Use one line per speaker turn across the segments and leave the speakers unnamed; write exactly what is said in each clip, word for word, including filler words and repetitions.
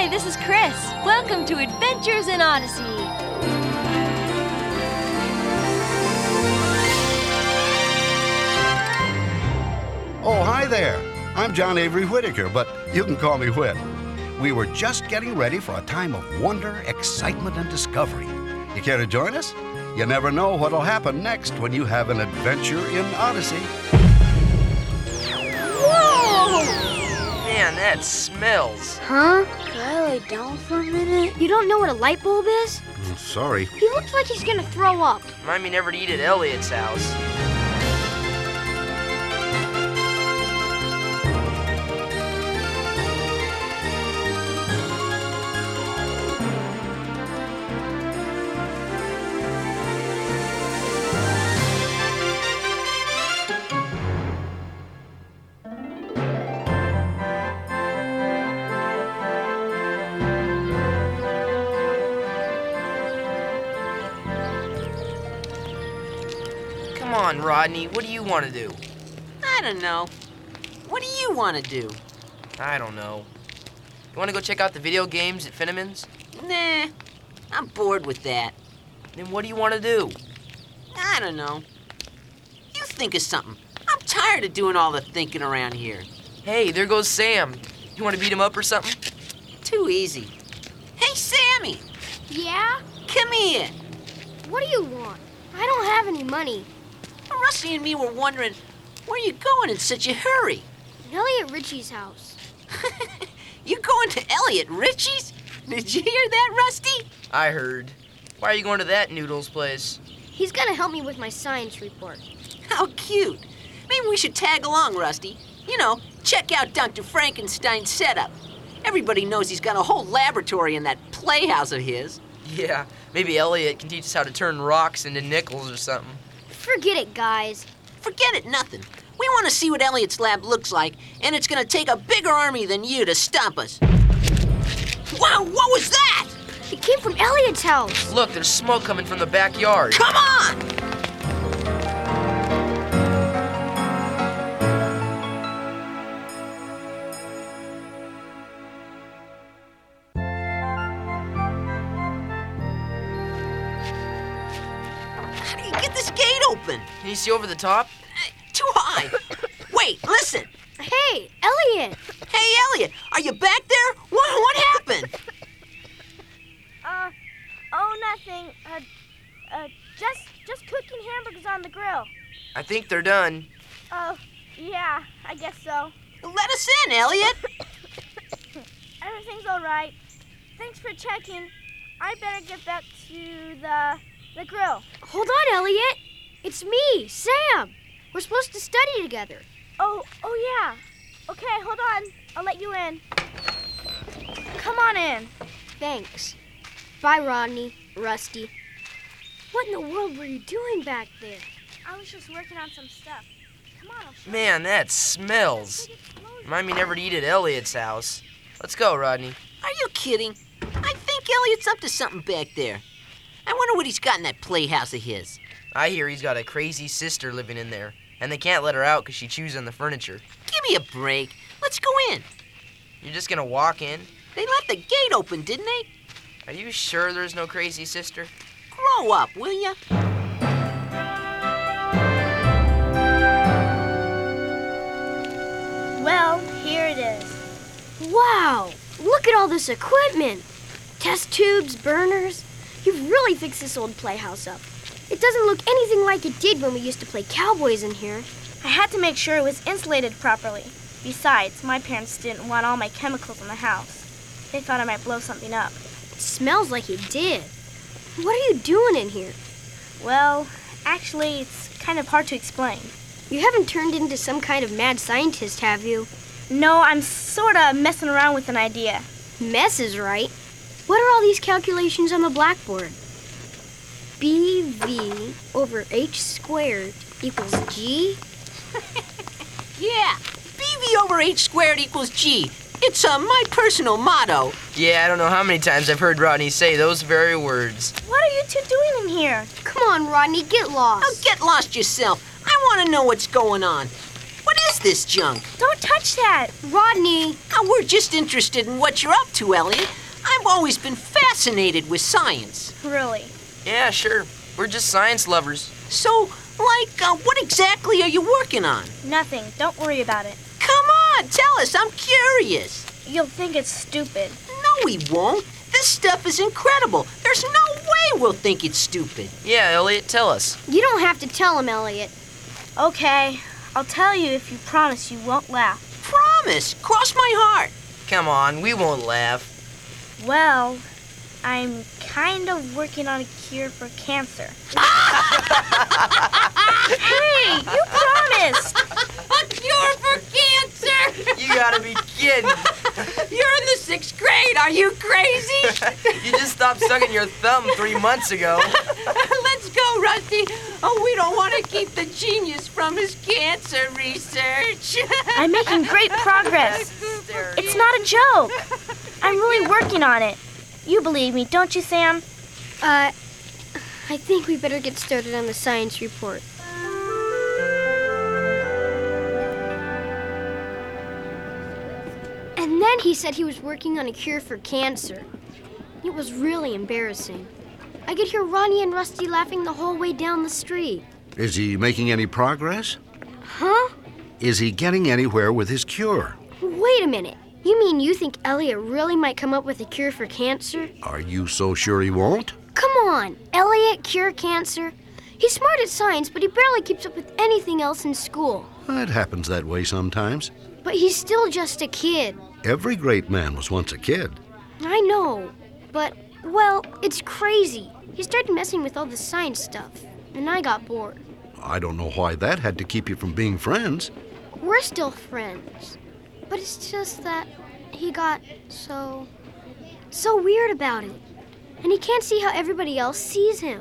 Hi, this is Chris. Welcome to Adventures in Odyssey.
Oh, hi there. I'm John Avery Whitaker, but you can call me Whit. We were just getting ready for a time of wonder, excitement, and discovery. You care to join us? You never know what'll happen next when you have an adventure in Odyssey.
Whoa!
Man, that smells.
Huh? Could I lay down for a minute? You don't know what a light bulb is?
Mm, Sorry.
He looks like he's gonna throw up.
Remind me never to eat at Elliot's house. Come on, Rodney, what do you want to do?
I don't know. What do you want to do?
I don't know. You want to go check out the video games at Finneman's?
Nah, I'm bored with that.
Then what do you want to do?
I don't know. You think of something. I'm tired of doing all the thinking around here.
Hey, there goes Sam. You want to beat him up or something?
Too easy. Hey, Sammy,
Yeah?
come here.
What do you want? I don't have any money.
Rusty and me were wondering where you going in such a hurry.
Elliot Richie's house.
You going to Elliot Richie's? Did you hear that, Rusty?
I heard. Why are you going to that Noodles place?
He's gonna help me with my science report.
How cute. Maybe we should tag along, Rusty. You know, check out Doctor Frankenstein's setup. Everybody knows he's got a whole laboratory in that playhouse of his.
Yeah, maybe Elliot can teach us how to turn rocks into nickels or something.
Forget it, guys.
Forget it, nothing. We want to see what Elliot's lab looks like, and it's going to take a bigger army than you to stop us. Wow, what was that?
It came from Elliot's house.
Look, there's smoke coming from the backyard.
Come on! How do you get this gate open?
Can you see over the top?
Uh, Too high. Wait, listen.
Hey, Elliot!
Hey, Elliot, are you back there? What, what happened?
Uh, oh, nothing. Uh, uh, just, just cooking hamburgers on the grill.
I think they're done.
Oh, yeah, I guess so.
Let us in, Elliot.
Everything's all right. Thanks for checking. I better get back to the, the grill.
Hold on, Elliot. It's me, Sam. We're supposed to study together.
Oh, oh yeah. Okay, hold on. I'll let you in. Come on in.
Thanks. Bye, Rodney, Rusty. What in the world were you doing back there?
I was just working on some stuff. Come on, I'll show
Man, that smells.
you. Big explosion.
Remind me never to eat at Elliot's house. Let's go, Rodney.
Are you kidding? I think Elliot's up to something back there. I wonder what he's got in that playhouse of his.
I hear he's got a crazy sister living in there, and they can't let her out because she chews on the furniture.
Give me a break. Let's go in.
You're just gonna walk in?
They left the gate open, didn't they?
Are you sure there's no crazy sister?
Grow up, will ya?
Well, here it is.
Wow! Look at all this equipment. Test tubes, burners. You've really fixed this old playhouse up. It doesn't look anything like it did when we used to play cowboys in here.
I had to make sure it was insulated properly. Besides, my parents didn't want all my chemicals in the house. They thought I might blow something up.
It smells like it did. What are you doing in here?
Well, actually, it's kind of hard to explain.
You haven't turned into some kind of mad scientist, have you?
No, I'm sort of messing around with an idea.
Mess is right. What are all these calculations on the blackboard? B V over H squared equals G?
Yeah, B V over H squared equals G. It's uh, my personal motto.
Yeah, I don't know how many times I've heard Rodney say those very words.
What are you two doing in here?
Come on, Rodney, get lost.
Now get lost yourself. I want to know what's going on. What is this junk?
Don't touch that.
Rodney!
Now, we're just interested in what you're up to, Elliot. I've always been fascinated with science.
Really?
Yeah, sure. We're just science lovers.
So, like, uh, what exactly are you working on?
Nothing. Don't worry about it.
Come on, tell us. I'm curious.
You'll think it's stupid.
No, we won't. This stuff is incredible. There's no way we'll think it's stupid.
Yeah, Elliot, tell us.
You don't have to tell him, Elliot.
Okay, I'll tell you if you promise you won't laugh.
Promise. Cross my heart.
Come on, we won't laugh.
Well, I'm kind of working on a cure for cancer. Hey, you promised!
A cure for cancer!
You gotta be kidding.
You're in the sixth grade. Are you crazy?
You just stopped sucking your thumb three months ago.
Let's go, Rusty. Oh, we don't want to keep the genius from his cancer research.
I'm making great progress. It's not a joke. I'm really working on it. You believe me, don't you, Sam?
Uh, I think we better get started on the science report. And then he said he was working on a cure for cancer. It was really embarrassing. I could hear Ronnie and Rusty laughing the whole way down the street.
Is he making any progress?
Huh?
Is he getting anywhere with his cure?
Wait a minute. You mean you think Elliot really might come up with a cure for cancer?
Are you so sure he won't?
Come on, Elliot cure cancer? He's smart at science, but he barely keeps up with anything else in school.
It happens that way sometimes.
But he's still just a kid.
Every great man was once a kid.
I know, but, well, it's crazy. He started messing with all the science stuff, and I got bored.
I don't know why that had to keep you from being friends.
We're still friends, but it's just that he got so, so weird about it. And he can't see how everybody else sees him.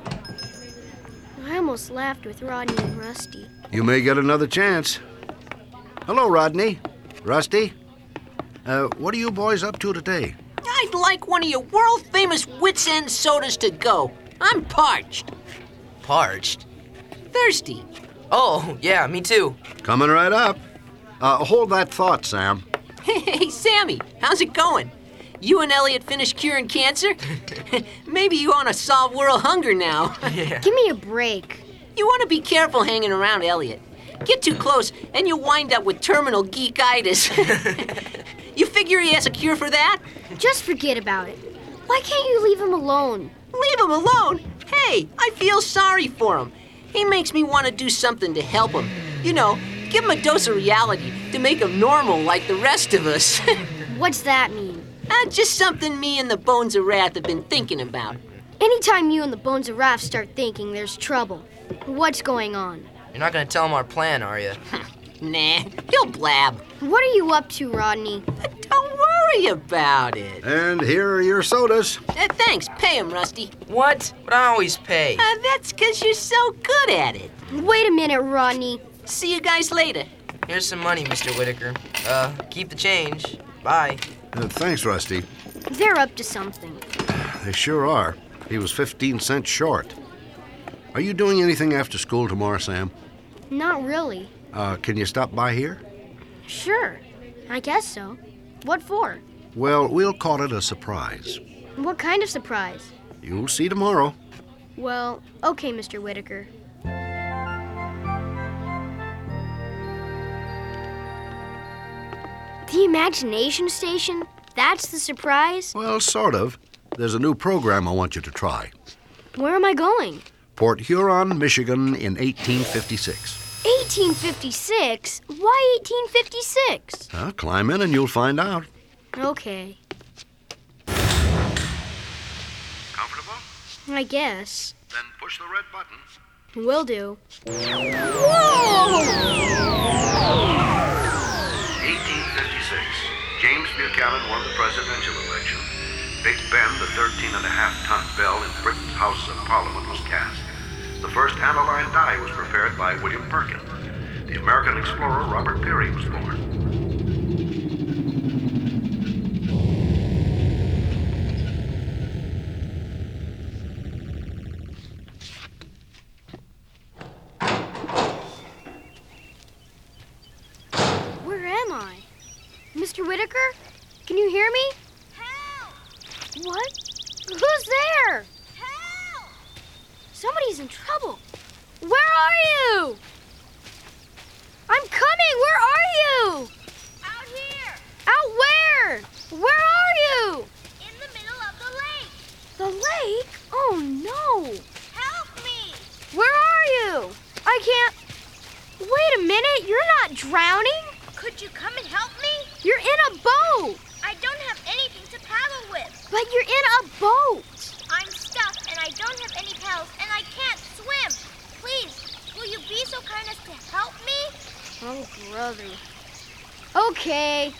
I almost laughed with Rodney and Rusty.
You may get another chance. Hello, Rodney. Rusty. Uh, what are you boys up to today?
I'd like one of your world-famous Wits End sodas to go. I'm parched.
Parched?
Thirsty.
Oh, yeah, me too.
Coming right up. Uh, hold that thought, Sam.
Hey, Sammy, how's it going? You and Elliot finished curing cancer? Maybe you want to solve world hunger now.
Yeah.
Give me a break.
You want to be careful hanging around Elliot. Get too close, and you'll wind up with terminal geekitis. You figure he has a cure for that?
Just forget about it. Why can't you leave him alone?
Leave him alone? Hey, I feel sorry for him. He makes me want to do something to help him. You know, give him a dose of reality to make him normal like the rest of us.
What's that mean?
uh, just something me and the Bones of Wrath have been thinking about.
Anytime you and the Bones of Wrath start thinking, there's trouble. What's going on?
You're not gonna tell him our plan, are you?
Nah, he'll blab.
What are you up to, Rodney?
Don't worry about it.
And here are your sodas.
Uh, thanks, pay him, Rusty.
What? But I always pay.
Uh, that's because you're so good at it.
Wait a minute, Rodney.
See you guys later.
Here's some money, Mister Whitaker. Uh, keep the change. Bye.
Uh, thanks, Rusty.
They're up to something.
They sure are. He was fifteen cents short. Are you doing anything after school tomorrow, Sam?
Not really.
Uh, can you stop by here?
Sure. I guess so. What for?
Well, we'll call it a surprise.
What kind of surprise?
You'll see tomorrow.
Well, okay, Mister Whitaker. The Imagination Station? That's the surprise?
Well, sort of. There's a new program I want you to try.
Where am I going?
Port Huron, Michigan in eighteen fifty-six.
eighteen fifty-six? Why eighteen fifty-six?
Uh, climb in and you'll find out.
Okay,
Comfortable?
I guess.
Then push the red button.
Will do.
eighteen fifty-six. James Buchanan won the presidential election. Big Ben, the thirteen and a half ton bell in Britain's House of Parliament, was cast. The first aniline dye was prepared by William Perkin. The American explorer Robert Peary was born.
Whitaker? Can you hear me?
Help!
What? Who's there?
Help!
Somebody's in trouble. Where are you? I'm coming. Where are you?
Out here!
Out where? Where are you?
In the middle of the lake!
The lake? Oh, no.
Help me!
Where are you? I can't... Wait a minute. You're not drowning.
Could you come and help me?
You're in a boat.
I don't have anything to paddle with.
But you're in a boat.
I'm stuck and I don't have any paddles and I can't swim. Please, will you be so kind as to help me?
Oh, brother. Okay.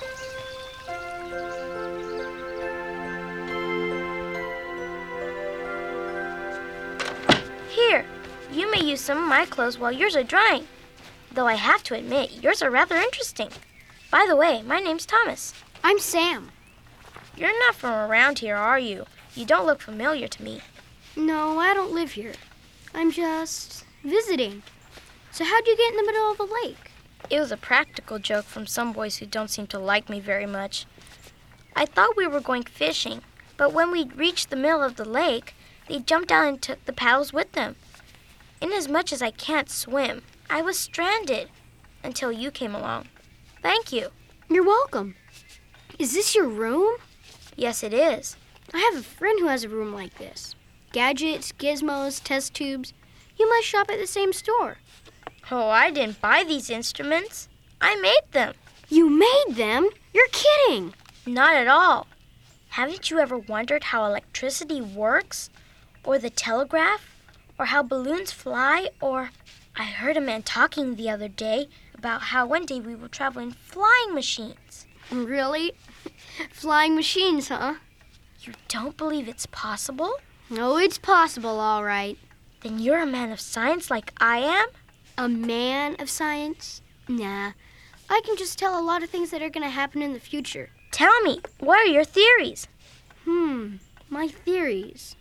Here, you may use some of my clothes while yours are drying. Though I have to admit, yours are rather interesting. By the way, my name's Thomas.
I'm Sam.
You're not from around here, are you? You don't look familiar to me.
No, I don't live here. I'm just visiting. So how'd you get in the middle of the lake?
It was a practical joke from some boys who don't seem to like me very much. I thought we were going fishing, but when we reached the middle of the lake, they jumped out and took the paddles with them. Inasmuch as I can't swim, I was stranded until you came along. Thank you.
You're welcome. Is this your room?
Yes, it is.
I have a friend who has a room like this. Gadgets, gizmos, test tubes. You must shop at the same store.
Oh, I didn't buy these instruments. I made them.
You made them? You're kidding.
Not at all. Haven't you ever wondered how electricity works? Or the telegraph? Or how balloons fly? Or I heard a man talking the other day about how one day we will travel in flying machines.
Really? Flying machines, huh?
You don't believe it's possible?
Oh, it's possible, all right.
Then you're a man of science like I am?
A man of science? Nah. I can just tell a lot of things that are going to happen in the future.
Tell me, what are your theories?
Hmm, my theories.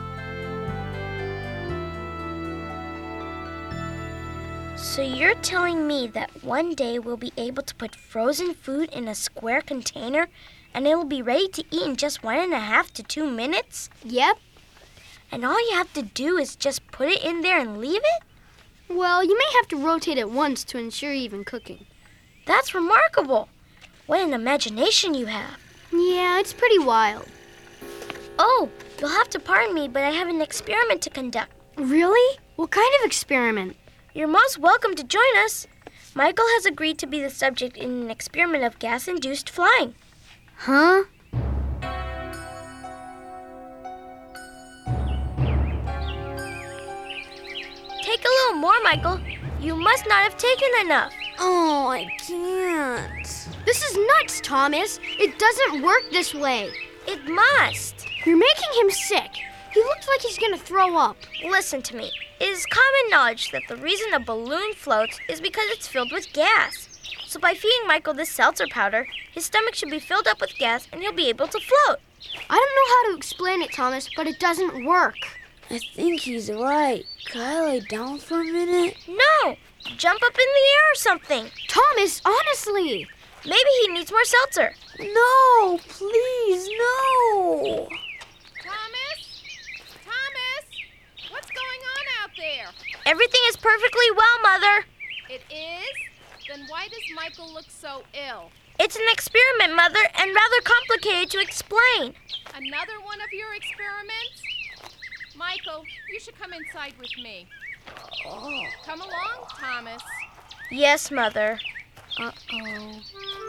So you're telling me that one day we'll be able to put frozen food in a square container and it will be ready to eat in just one and a half to two minutes?
Yep.
And all you have to do is just put it in there and leave it?
Well, you may have to rotate it once to ensure even cooking.
That's remarkable. What an imagination you have.
Yeah, it's pretty wild.
Oh, you'll have to pardon me, but I have an experiment to conduct.
Really? What kind of experiment?
You're most welcome to join us. Michael has agreed to be the subject in an experiment of gas-induced flying.
Huh?
Take a little more, Michael. You must not have taken enough.
Oh, I can't. This is nuts, Thomas. It doesn't work this way.
It must.
You're making him sick. He looks like he's gonna throw up.
Listen to me. It is common knowledge that the reason a balloon floats is because it's filled with gas. So by feeding Michael this seltzer powder, his stomach should be filled up with gas and he'll be able to float.
I don't know how to explain it, Thomas, but it doesn't work.
I think he's right. Could I lay down for a minute?
No! Jump up in the air or something.
Thomas, honestly.
Maybe he needs more seltzer.
No, please, no.
Thomas? Thomas? What's going on out there?
Everything is perfectly well, Mother.
It is? Then why does Michael look so ill?
It's an experiment, Mother, and rather complicated to explain.
Another one of your experiments? Michael, you should come inside with me.
Oh.
Come along, Thomas.
Yes, Mother.
Uh-oh.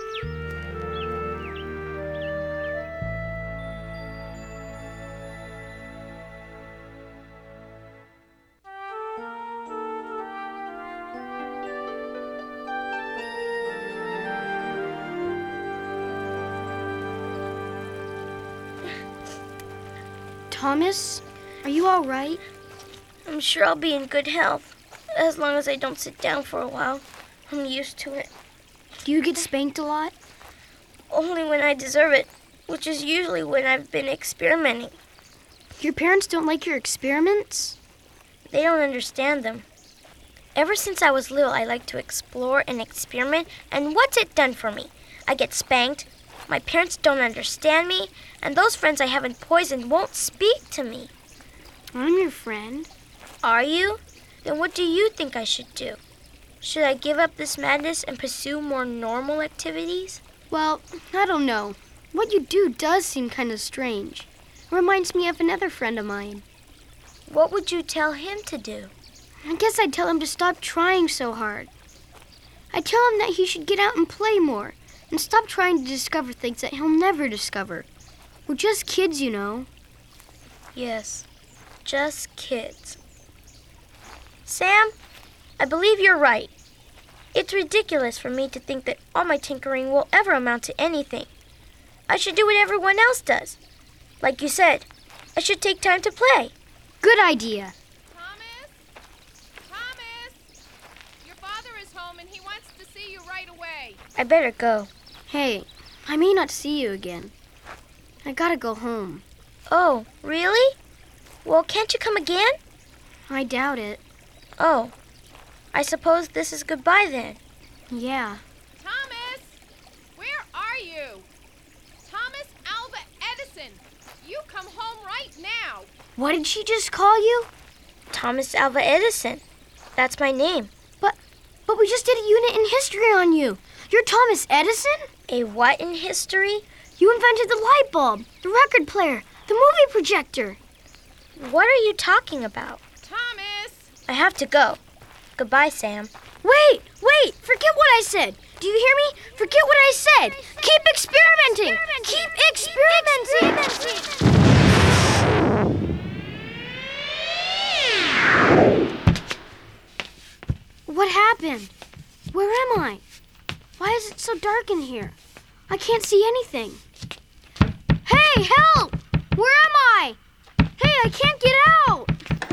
Thomas, are you all right?
I'm sure I'll be in good health, as long as I don't sit down for a while. I'm used to it.
Do you get spanked a lot?
Only when I deserve it, which is usually when I've been experimenting.
Your parents don't like your experiments?
They don't understand them. Ever since I was little, I like to explore and experiment, and what's it done for me? I get spanked, My parents don't understand me, and those friends I haven't poisoned won't speak to me.
I'm your friend.
Are you? Then what do you think I should do? Should I give up this madness and pursue more normal activities?
Well, I don't know. What you do does seem kind of strange. It reminds me of another friend of mine.
What would you tell him to do?
I guess I'd tell him to stop trying so hard. I'd tell him that he should get out and play more and stop trying to discover things that he'll never discover. We're just kids, you know.
Yes, just kids. Sam, I believe you're right. It's ridiculous for me to think that all my tinkering will ever amount to anything. I should do what everyone else does. Like you said, I should take time to play.
Good idea.
Thomas? Thomas? Your father is home and he wants to see you right away.
I better go.
Hey, I may not see you again. I gotta go home.
Oh, really? Well, can't you come again?
I doubt it.
Oh, I suppose this is goodbye then.
Yeah.
Thomas! Where are you? Thomas Alva Edison! You come home right now!
What did she just call you?
Thomas Alva Edison. That's my name.
But, but we just did a unit in history on you. You're Thomas Edison?
A what in history?
You invented the light bulb, the record player, the movie projector.
What are you talking about?
Thomas!
I have to go. Goodbye, Sam.
Wait, wait, forget what I said. Do you hear me? Forget what I said. Keep experimenting. Keep experimenting. What happened? Where am I? Why is it so dark in here? I can't see anything. Hey, help! Where am I? Hey, I can't get out!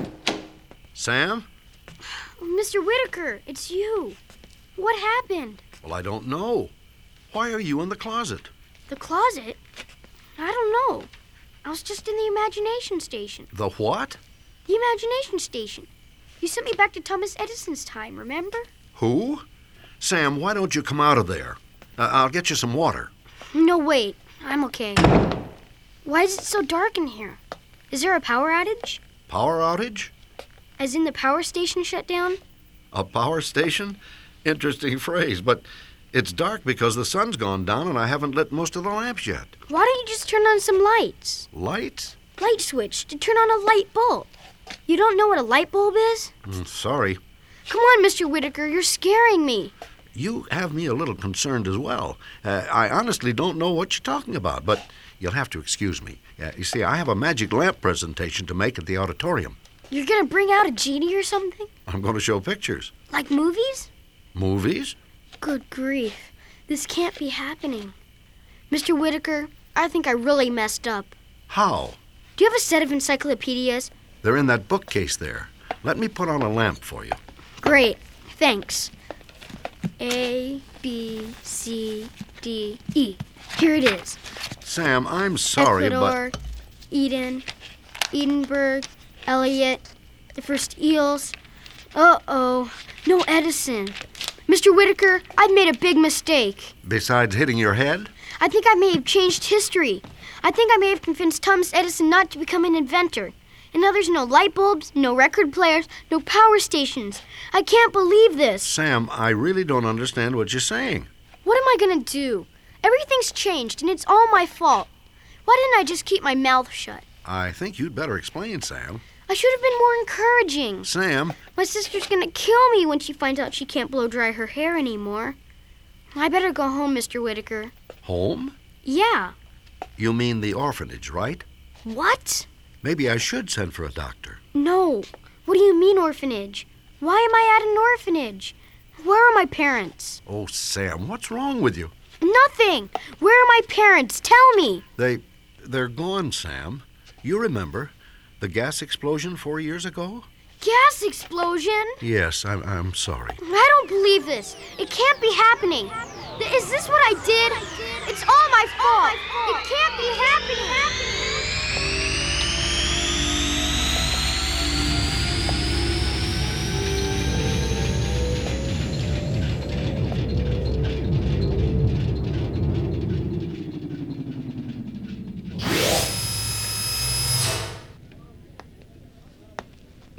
Sam?
Mister Whitaker, it's you. What happened?
Well, I don't know. Why are you in the closet?
The closet? I don't know. I was just in the imagination station.
The what?
The imagination station. You sent me back to Thomas Edison's time, remember?
Who? Sam, why don't you come out of there? Uh, I'll get you some water.
No, wait. I'm okay. Why is it so dark in here? Is there a power outage?
Power outage?
As in the power station shut down?
A power station? Interesting phrase, but it's dark because the sun's gone down and I haven't lit most of the lamps yet.
Why don't you just turn on some lights?
Lights?
Light switch to turn on a light bulb. You don't know what a light bulb is?
Mm, sorry.
Come on, Mister Whitaker, you're scaring me.
You have me a little concerned as well. Uh, I honestly don't know what you're talking about, but you'll have to excuse me. Uh, you see, I have a magic lamp presentation to make at the auditorium.
You're gonna bring out a genie or something?
I'm going to show pictures.
Like movies?
Movies?
Good grief. This can't be happening. Mister Whitaker, I think I really messed up.
How?
Do you have a set of encyclopedias?
They're in that bookcase there. Let me put on a lamp for you.
Great. Thanks. A, B, C, D, E. Here it is.
Sam, I'm sorry,
Ecuador,
but...
Eden, Edinburgh, Elliot, the first eels. Uh-oh. No Edison. Mister Whitaker, I've made a big mistake.
Besides hitting your head?
I think I may have changed history. I think I may have convinced Thomas Edison not to become an inventor. And now there's no light bulbs, no record players, no power stations. I can't believe this.
Sam, I really don't understand what you're saying.
What am I going to do? Everything's changed, and it's all my fault. Why didn't I just keep my mouth shut?
I think you'd better explain, Sam.
I should have been more encouraging.
Sam?
My sister's going to kill me when she finds out she can't blow dry her hair anymore. I better go home, Mister Whitaker.
Home?
Yeah.
You mean the orphanage, right?
What?
Maybe I should send for a doctor.
No. What do you mean orphanage? Why am I at an orphanage? Where are my parents?
Oh, Sam, what's wrong with you?
Nothing. Where are my parents? Tell me.
They, they're gone, Sam. You remember the gas explosion four years ago?
Gas explosion?
Yes, I'm, I'm sorry.
I don't believe this. It can't be happening. Is this what I did? It's all my fault. It can't be happening.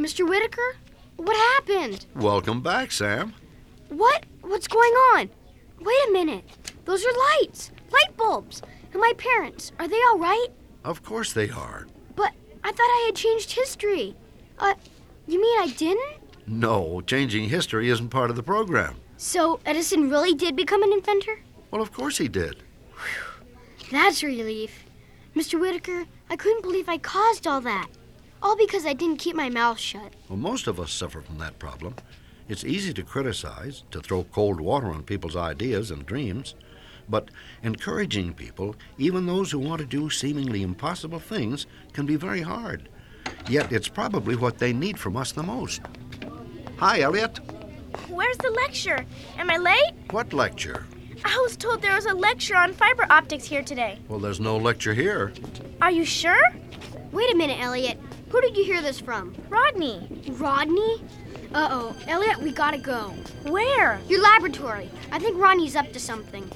Mister Whitaker? What happened?
Welcome back, Sam.
What? What's going on? Wait a minute. Those are lights. Light bulbs. And my parents, are they all right?
Of course they are.
But I thought I had changed history. Uh, you mean I didn't?
No, changing history isn't part of the program.
So Edison really did become an inventor?
Well, of course he did.
That's a relief. Mister Whitaker, I couldn't believe I caused all that. All because I didn't keep my mouth shut.
Well, most of us suffer from that problem. It's easy to criticize, to throw cold water on people's ideas and dreams. But encouraging people, even those who want to do seemingly impossible things, can be very hard. Yet it's probably what they need from us the most. Hi, Elliot.
Where's the lecture? Am I late?
What lecture?
I was told there was a lecture on fiber optics here today.
Well, there's no lecture here.
Are you sure?
Wait a minute, Elliot. Who did you hear this from?
Rodney.
Rodney? Uh-oh. Elliot, we gotta go.
Where?
Your laboratory. I think Rodney's up to something.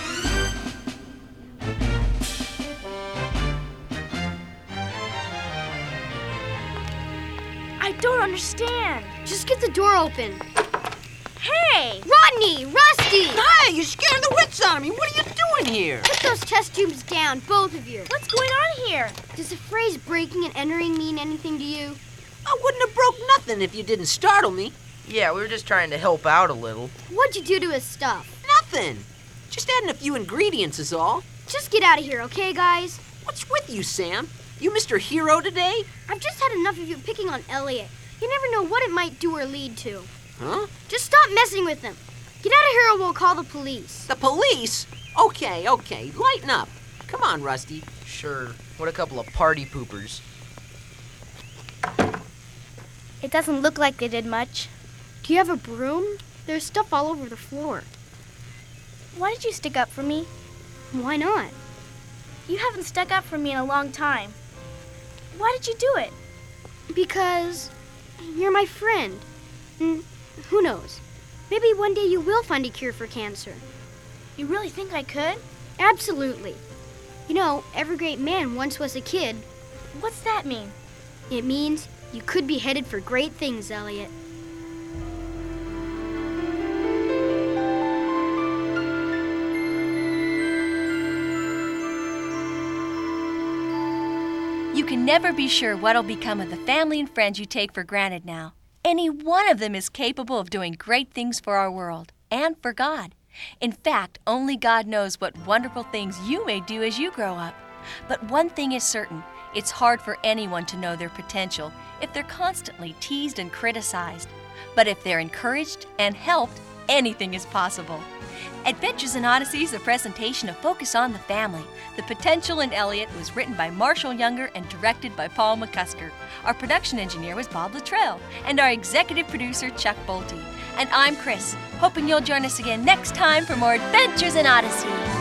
I don't understand.
Just get the door open.
Hey!
Rodney! Rusty!
Hey, you scared the wits out of me. What are you doing here?
Put those test tubes down, both of you.
What's going on here?
Does the phrase breaking and entering mean anything to you?
I wouldn't have broke nothing if you didn't startle me.
Yeah, we were just trying to help out a little.
What'd you do to his stuff?
Nothing. Just adding a few ingredients is all.
Just get out of here, okay, guys?
What's with you, Sam? You Mister Hero today?
I've just had enough of you picking on Elliot. You never know what it might do or lead to.
Huh?
Just stop messing with him. Get out of here or we'll call the police.
The police? Okay, okay. Lighten up. Come on, Rusty.
Sure. What a couple of party poopers.
It doesn't look like they did much.
Do you have a broom? There's stuff all over the floor.
Why did you stick up for me?
Why not?
You haven't stuck up for me in a long time. Why did you do it?
Because you're my friend. And who knows? Maybe one day you will find a cure for cancer.
You really think I could?
Absolutely. You know, every great man once was a kid.
What's that mean?
It means you could be headed for great things, Elliot.
You can never be sure what'll become of the family and friends you take for granted now. Any one of them is capable of doing great things for our world and for God. In fact, only God knows what wonderful things you may do as you grow up. But one thing is certain, it's hard for anyone to know their potential if they're constantly teased and criticized. But if they're encouraged and helped, anything is possible. Adventures in Odyssey is a presentation of Focus on the Family. The Potential in Elliot was written by Marshall Younger and directed by Paul McCusker. Our production engineer was Bob Luttrell, and our executive producer, Chuck Bolte. And I'm Chris, hoping you'll join us again next time for more Adventures in Odyssey.